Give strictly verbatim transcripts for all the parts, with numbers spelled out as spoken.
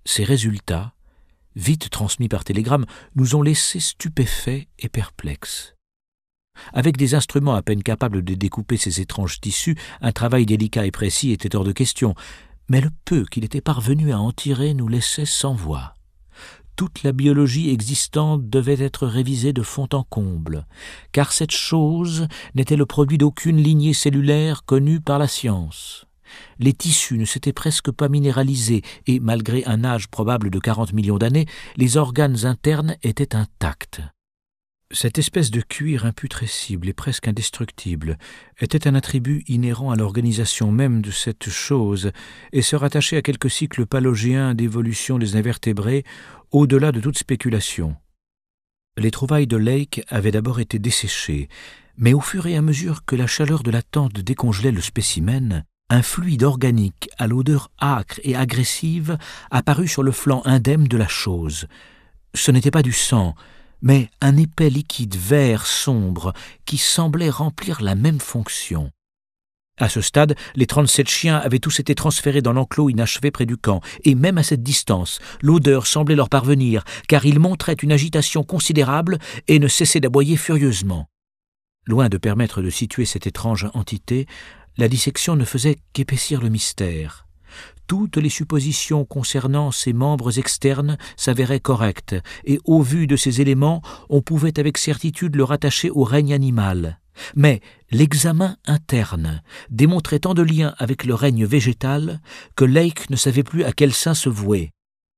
Ces résultats, vite transmis par télégramme, nous ont laissés stupéfaits et perplexes. Avec des instruments à peine capables de découper ces étranges tissus, un travail délicat et précis était hors de question, mais le peu qu'il était parvenu à en tirer nous laissait sans voix. Toute la biologie existante devait être révisée de fond en comble, car cette chose n'était le produit d'aucune lignée cellulaire connue par la science. Les tissus ne s'étaient presque pas minéralisés et, malgré un âge probable de quarante millions d'années, les organes internes étaient intacts. Cette espèce de cuir imputrescible et presque indestructible était un attribut inhérent à l'organisation même de cette chose et se rattachait à quelques cycles palogéens d'évolution des invertébrés au-delà de toute spéculation. Les trouvailles de Lake avaient d'abord été desséchées, mais au fur et à mesure que la chaleur de la tente décongelait le spécimen, un fluide organique à l'odeur âcre et agressive apparut sur le flanc indemne de la chose. Ce n'était pas du sang, mais un épais liquide vert sombre qui semblait remplir la même fonction. À ce stade, les trente-sept chiens avaient tous été transférés dans l'enclos inachevé près du camp, et même à cette distance, l'odeur semblait leur parvenir, car ils montraient une agitation considérable et ne cessaient d'aboyer furieusement. Loin de permettre de situer cette étrange entité, la dissection ne faisait qu'épaissir le mystère. Toutes les suppositions concernant ces membres externes s'avéraient correctes, et au vu de ces éléments, on pouvait avec certitude le rattacher au règne animal. Mais l'examen interne démontrait tant de liens avec le règne végétal que Lake ne savait plus à quel sein se vouer.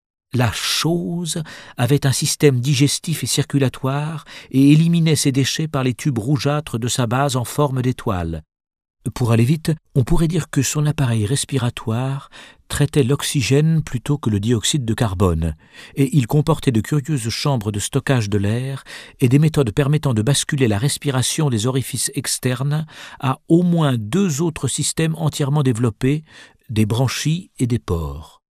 La chose avait un système digestif et circulatoire et éliminait ses déchets par les tubes rougeâtres de sa base en forme d'étoile. Pour aller vite, on pourrait dire que son appareil respiratoire traitait l'oxygène plutôt que le dioxyde de carbone, et il comportait de curieuses chambres de stockage de l'air et des méthodes permettant de basculer la respiration des orifices externes à au moins deux autres systèmes entièrement développés, des branchies et des pores.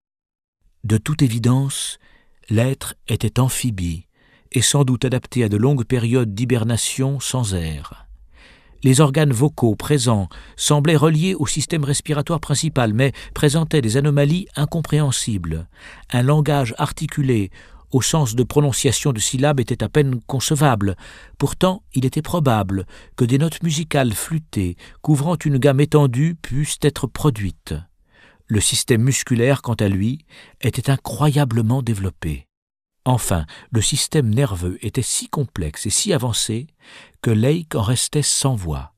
De toute évidence, l'être était amphibie et sans doute adapté à de longues périodes d'hibernation sans air. Les organes vocaux présents semblaient reliés au système respiratoire principal, mais présentaient des anomalies incompréhensibles. Un langage articulé, au sens de prononciation de syllabes, était à peine concevable. Pourtant, il était probable que des notes musicales flûtées, couvrant une gamme étendue, puissent être produites. Le système musculaire, quant à lui, était incroyablement développé. Enfin, le système nerveux était si complexe et si avancé que Lake en restait sans voix.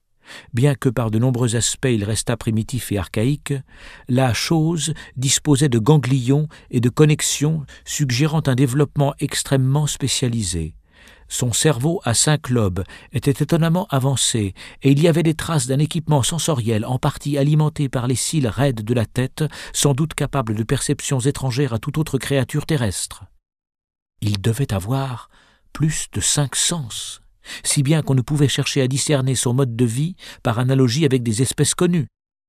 Bien que par de nombreux aspects il restât primitif et archaïque, la chose disposait de ganglions et de connexions suggérant un développement extrêmement spécialisé. Son cerveau à cinq lobes était étonnamment avancé et il y avait des traces d'un équipement sensoriel en partie alimenté par les cils raides de la tête, sans doute capable de perceptions étrangères à toute autre créature terrestre. Il devait avoir plus de cinq sens, si bien qu'on ne pouvait chercher à discerner son mode de vie par analogie avec des espèces connues.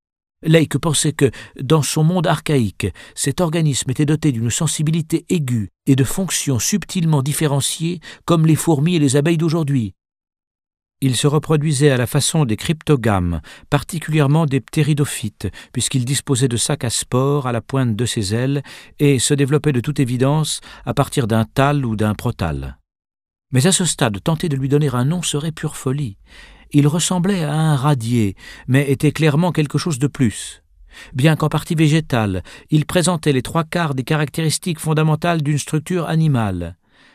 Lake pensait que, dans son monde archaïque, cet organisme était doté d'une sensibilité aiguë et de fonctions subtilement différenciées comme les fourmis et les abeilles d'aujourd'hui. Il se reproduisait à la façon des cryptogames, particulièrement des ptéridophytes, puisqu'il disposait de sacs à spores à la pointe de ses ailes et se développait de toute évidence à partir d'un thale ou d'un protale. Mais à ce stade, tenter de lui donner un nom serait pure folie. Il ressemblait à un radier, mais était clairement quelque chose de plus. Bien qu'en partie végétal, il présentait les trois quarts des caractéristiques fondamentales d'une structure animale.